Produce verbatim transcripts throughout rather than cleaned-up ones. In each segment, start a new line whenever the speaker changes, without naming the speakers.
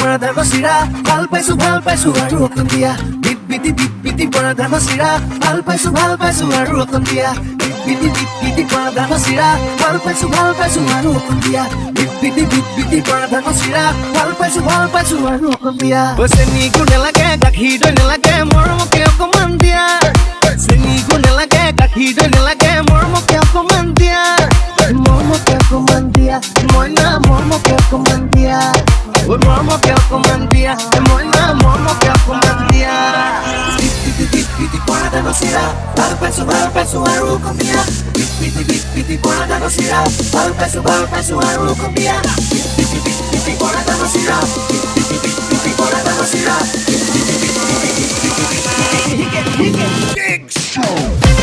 পৰা ধানৰ চিৰা ভাল পাইছো ভাল পাইছো আৰু অকণ দিয়া বিট বিটি বিট বিটি পৰা ধানৰ চিৰা ভাল পাইছো ভাল পাইছো আৰু অকণ দিয়া বিট বিটি বিট বিটি পৰা ধানৰ চিৰা ভাল পাইছো ভাল পাইছো আৰু অকণ দিয়া বিট বিটি বিট বিটি পৰা ধানৰ চিৰা ভাল পাইছো ভাল পাইছো আৰু অকণ দিয়া চেনি গুণ নেলাগে গাখীৰ দৈ নেলাগে মৰমকে অকমান দিয়া চেনি গুণ নেলাগে গাখীৰ দৈ নেলাগে মৰমকে অকমান দিয়া মৰমকে অকমান দিয়া মইনা মৰমকে অকমান দিয়া মৰমকে অকমান দিয়া মইনা মৰমকে অকমান দিয়া বিট বিটি বিট বিটি পৰা ধানৰ চিৰা ভাল পাইছো ভাল পাইছো আৰু অকণ দিয়া বিট বিটি বিট বিটি পৰা ধানৰ চিৰা ভাল পাইছো ভাল পাইছো আৰু অকণ দিয়া বিট বিটি বিট বিটি পৰা ধানৰ চিৰা বিট বিটি বিট বিটি পৰা ধানৰ চিৰা বিট বিটি বিট বিটি বিট বিটি He can, he can big show.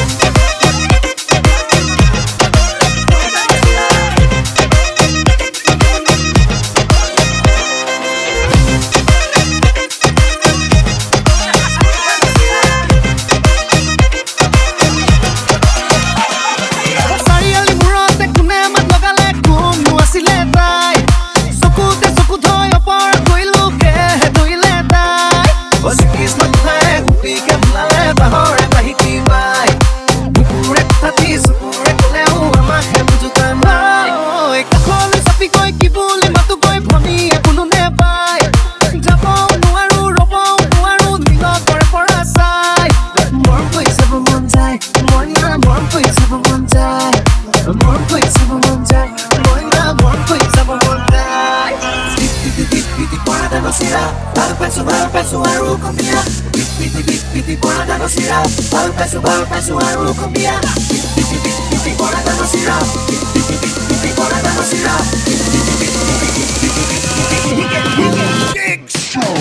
ভাল পাইছো ভাল পাইছো আৰু অকণ দিয়া বিট বিটি বিট বিটি পৰা ধানৰ চিৰা ভাল পাইছো ভাল পাইছো আৰু অকণ দিয়া বিট বিটি বিট বিটি পৰা ধানৰ চিৰা বিট বিটি বিট বিটি পৰা ধানৰ চিৰা বিট বিটি বিট বিটি বিট বিটি He can, he can big show.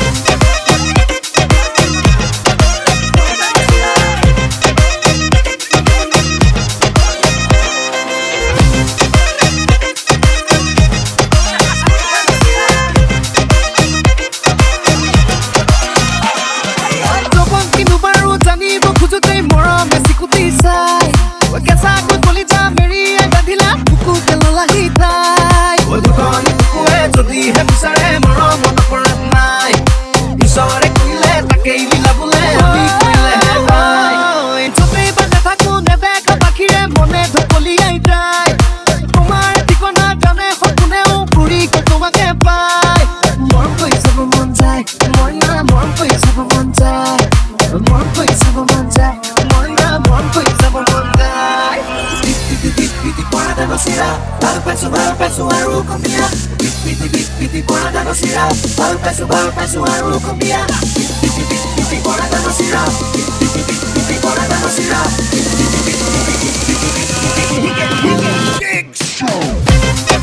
ভাল পাইছো ভাল পাইছো আৰু অকণ দিয়া বিট বিটি বিট বিটি পৰা ধানৰ চিৰা ভাল পাইছো ভাল পাইছো আৰু অকণ দিয়া বিট বিটি বিট বিটি পৰা ধানৰ চিৰা বিট বিটি বিট বিটি পৰা ধানৰ চিৰা বিট বিটি বিট বিটি বিট বিটি He can, he can big show.